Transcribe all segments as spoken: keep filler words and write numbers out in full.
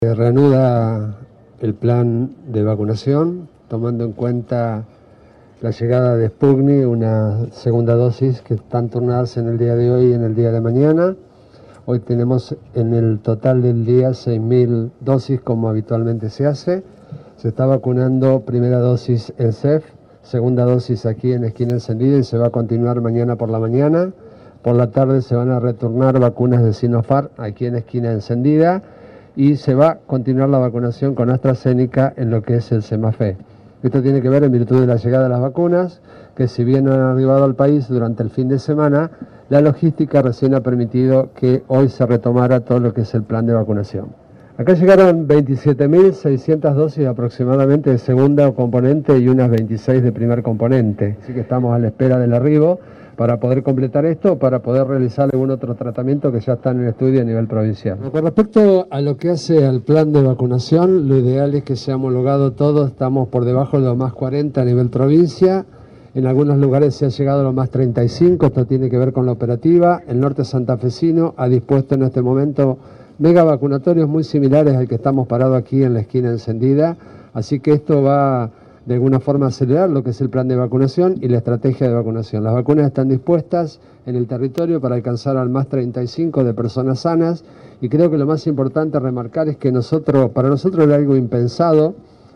Se reanuda el plan de vacunación, tomando en cuenta la llegada de Sputnik, una segunda dosis que están turnadas en el día de hoy y en el día de mañana. Hoy tenemos en el total del día seis mil dosis, como habitualmente se hace. Se está vacunando primera dosis en C E F, segunda dosis aquí en Esquina Encendida y se va a continuar mañana por la mañana. Por la tarde se van a retornar vacunas de Sinopharm aquí en Esquina Encendida. Y se va a continuar la vacunación con AstraZeneca en lo que es el SEMAFE. Esto tiene que ver en virtud de la llegada de las vacunas, que si bien no han arribado al país durante el fin de semana, la logística recién ha permitido que hoy se retomara todo lo que es el plan de vacunación. Acá llegaron veintisiete mil seiscientas dosis aproximadamente de segunda componente y unas veintiséis de primer componente. Así que estamos a la espera del arribo para poder completar esto, para poder realizar algún otro tratamiento que ya está en el estudio a nivel provincial. Con respecto a lo que hace al plan de vacunación, lo ideal es que sea homologado todo, estamos por debajo de los más cuarenta a nivel provincia, en algunos lugares se ha llegado a los más treinta y cinco, esto tiene que ver con la operativa. El norte santafesino ha dispuesto en este momento mega vacunatorios muy similares al que estamos parados aquí en la Esquina Encendida, así que esto va de alguna forma acelerar lo que es el plan de vacunación y la estrategia de vacunación. Las vacunas están dispuestas en el territorio para alcanzar al más treinta y cinco de personas sanas, y creo que lo más importante a remarcar es que nosotros, para nosotros era algo impensado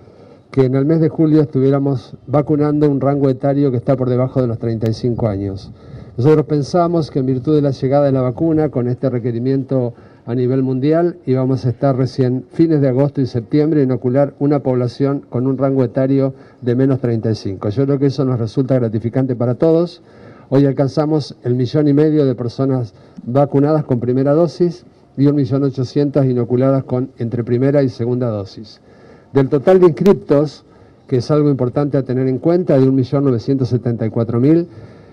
que en el mes de julio estuviéramos vacunando un rango etario que está por debajo de los treinta y cinco años. Nosotros pensamos que en virtud de la llegada de la vacuna, con este requerimiento a nivel mundial, íbamos a estar recién fines de agosto y septiembre inocular una población con un rango etario de menos treinta y cinco. Yo creo que eso nos resulta gratificante para todos. Hoy alcanzamos el millón y medio de personas vacunadas con primera dosis y un millón ochocientas inoculadas con entre primera y segunda dosis. Del total de inscriptos, que es algo importante a tener en cuenta, de un millón novecientos setenta y cuatro mil,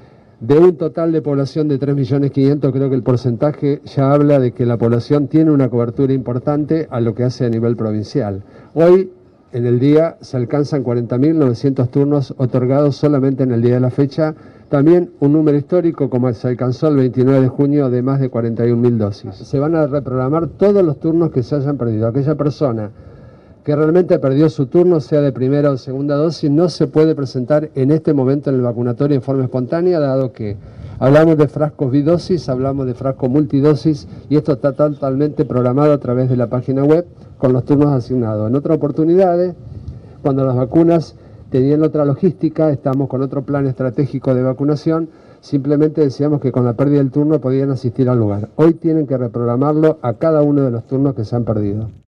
de un total de población de tres millones quinientos, creo que el porcentaje ya habla de que la población tiene una cobertura importante a lo que hace a nivel provincial. Hoy, en el día, se alcanzan cuarenta mil novecientos turnos otorgados solamente en el día de la fecha. También un número histórico, como se alcanzó el veintinueve de junio, de más de cuarenta y un mil dosis. Se van a reprogramar todos los turnos que se hayan perdido. Aquella persona que realmente perdió su turno, sea de primera o segunda dosis, no se puede presentar en este momento en el vacunatorio en forma espontánea, dado que hablamos de frascos bidosis, hablamos de frascos multidosis, y esto está totalmente programado a través de la página web con los turnos asignados. En otras oportunidades, cuando las vacunas tenían otra logística, estamos con otro plan estratégico de vacunación, simplemente decíamos que con la pérdida del turno podían asistir al lugar. Hoy tienen que reprogramarlo a cada uno de los turnos que se han perdido.